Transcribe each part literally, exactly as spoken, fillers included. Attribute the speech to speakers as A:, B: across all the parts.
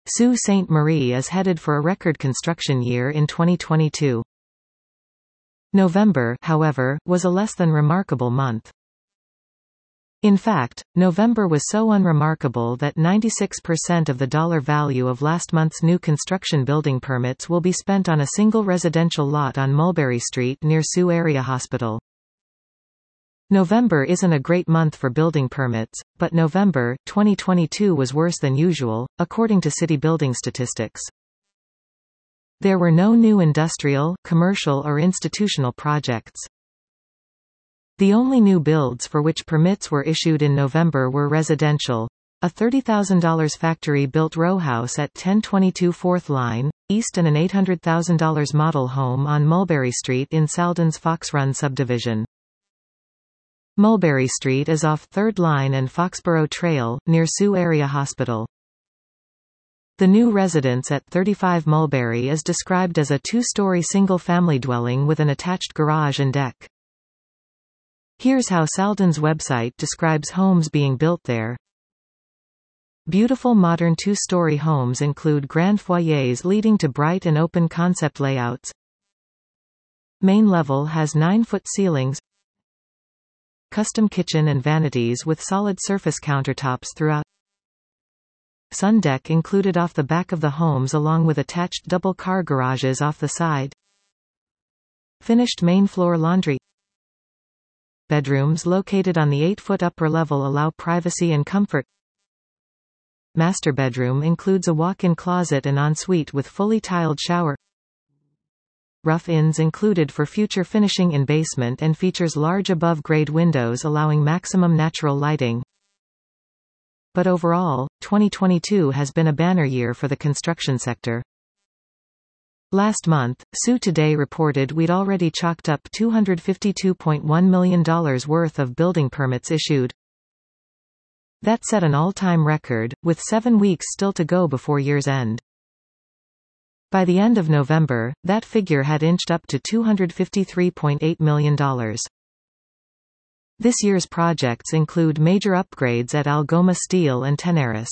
A: Sault Ste. Marie is headed for a record construction year in twenty twenty-two. November, however, was a less than remarkable month. In fact, November was so unremarkable that ninety-six percent of the dollar value of last month's new construction building permits will be spent on a single residential lot on Mulberry Street near Sault Area Hospital. November isn't a great month for building permits, but November twenty twenty-two was worse than usual, according to city building statistics. There were no new industrial, commercial or institutional projects. The only new builds for which permits were issued in November were residential. A thirty thousand dollar factory-built row house at ten twenty-two fourth Line, East and an eight hundred thousand dollar model home on Mulberry Street in Salden's Fox Run subdivision. Mulberry Street is off third Line and Foxborough Trail, near Sault Area Hospital. The new residence at thirty-five Mulberry is described as a two-story single-family dwelling with an attached garage and deck. Here's how Salden's website describes homes being built there. Beautiful modern two-story homes include grand foyers leading to bright and open concept layouts. Main level has nine-foot ceilings. Custom kitchen and vanities with solid surface countertops throughout. Sun deck included off the back of the homes along with attached double car garages off the side. Finished main floor laundry. Bedrooms located on the eight-foot upper level allow privacy and comfort. Master bedroom includes a walk-in closet and ensuite with fully tiled shower. Rough-ins included for future finishing in basement and features large above-grade windows allowing maximum natural lighting. But overall, twenty twenty-two has been a banner year for the construction sector. Last month, Sault Today reported we'd already chalked up two hundred fifty-two point one million dollars worth of building permits issued. That set an all-time record, with seven weeks still to go before year's end. By the end of November, that figure had inched up to two hundred fifty-three point eight million dollars. This year's projects include major upgrades at Algoma Steel and Tenaris.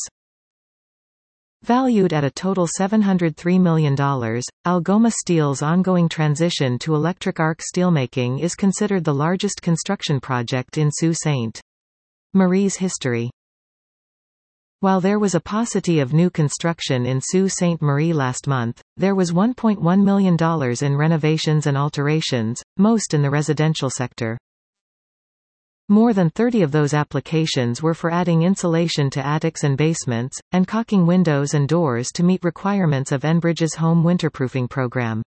A: Valued at a total seven hundred three million dollars, Algoma Steel's ongoing transition to electric arc steelmaking is considered the largest construction project in Sault Ste. Marie's history. While there was a paucity of new construction in Sault Ste. Marie last month, there was one point one million dollars in renovations and alterations, most in the residential sector. More than thirty of those applications were for adding insulation to attics and basements, and caulking windows and doors to meet requirements of Enbridge's home winterproofing program.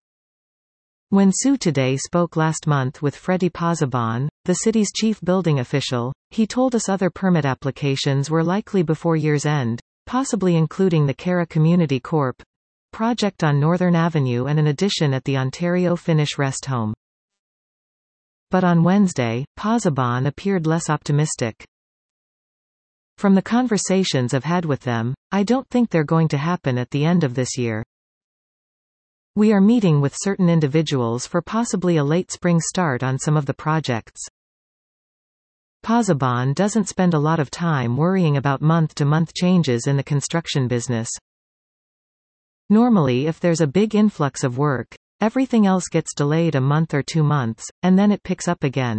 A: When Sault Today spoke last month with Freddie Pozzebon, the city's chief building official, he told us other permit applications were likely before year's end, possibly including the Cara Community Corp project on Northern Avenue and an addition at the Ontario Finnish Rest Home. But on Wednesday, Pozzebon appeared less optimistic. From the conversations I've had with them, I don't think they're going to happen at the end of this year. We are meeting with certain individuals for possibly a late spring start on some of the projects. Pozzebon doesn't spend a lot of time worrying about month-to-month changes in the construction business. Normally, if there's a big influx of work, everything else gets delayed a month or two months, and then it picks up again.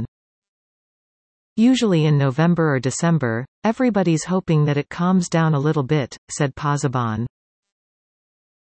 A: Usually in November or December, everybody's hoping that it calms down a little bit, said Pozzebon.